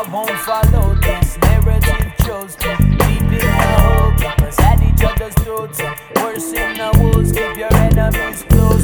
won't follow this narrative chose to deep in the hole, keep us at each other's throats. Worse in the wolves, keep your enemies close.